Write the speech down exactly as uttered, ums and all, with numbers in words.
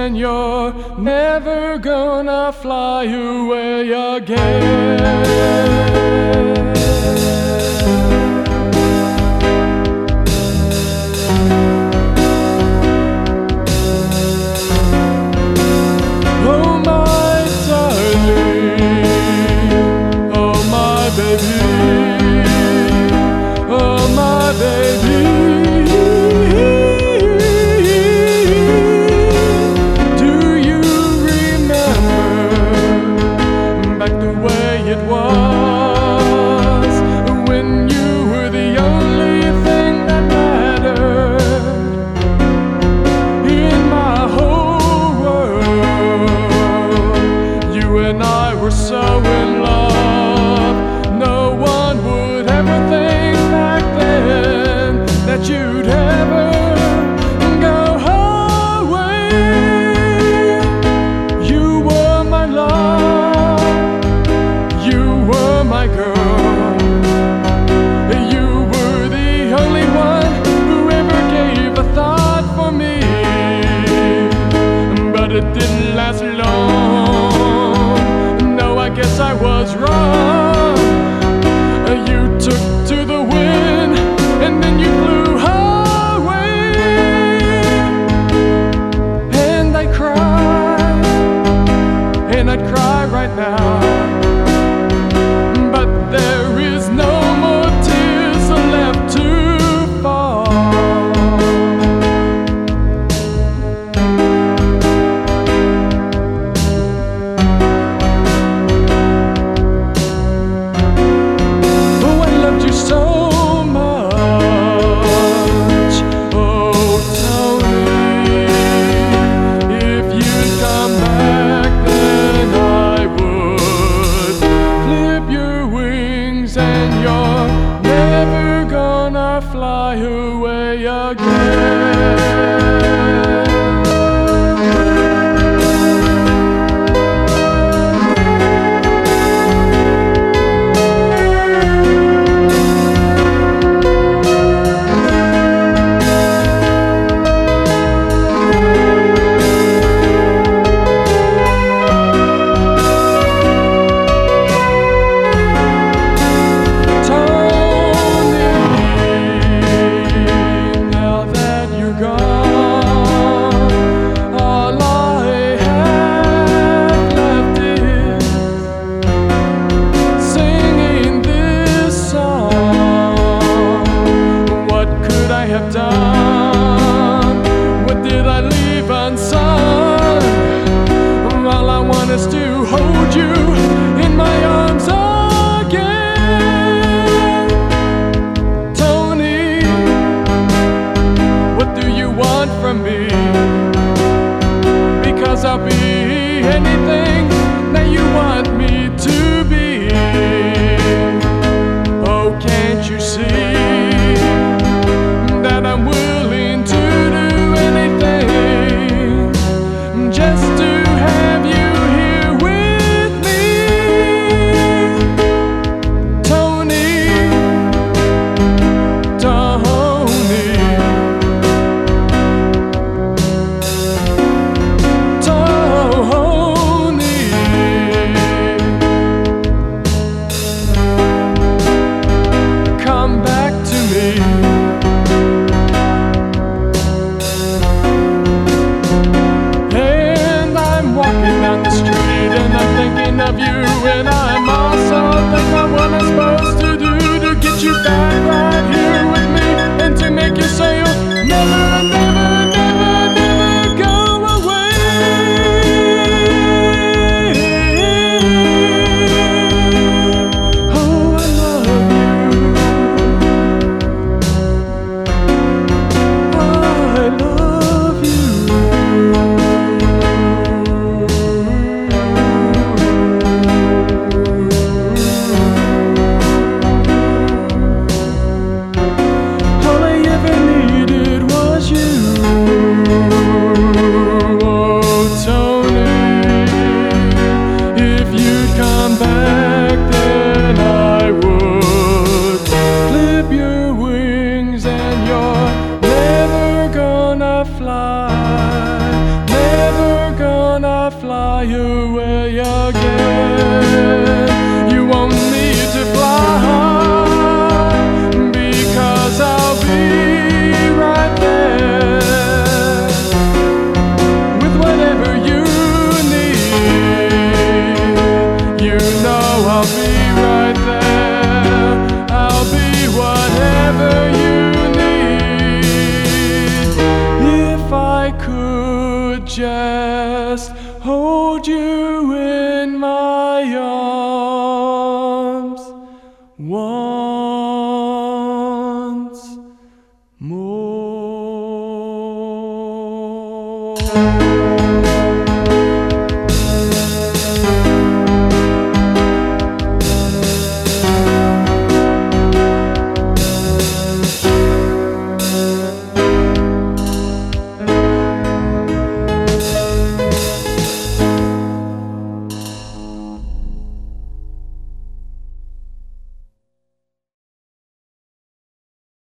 and you're never gonna fly away again. Oh my darling, oh my baby, oh my baby. It was when you were the only thing that mattered in my whole world. You and I were so in love. No one would ever think back then that you'd ever go away. You were my love, my girl, you were the only one who ever gave a thought for me, but it didn't last long. No, I guess I was wrong. You took to the wind and then you flew away, and I cried, and I'd cry right now. There is no more tears left to fall. Oh, I loved you so much. Oh, Tony, if you'd come back, then I would clip your wings, and you're never gonna fly away again. Have done? What did I leave unsung? All I want is to hold you in my arms again. Tony, what do you want from me? Because I'll be anything that you want me to be. Oh, can't you see that I'm willing to do anything just to have you here with me? Tony, Tony, Tony. Come back to me. Of you, and I'm also thinking what I'm supposed to do to get you back right here with me, and to make you say you'll never, never, never, never go away. Oh, I love you. Oh, I love you. I fly away again. You won't need to fly, because I'll be right there with whatever you need. You know I'll be right there. I'll be whatever you need. If I could just hold you in my arms once more.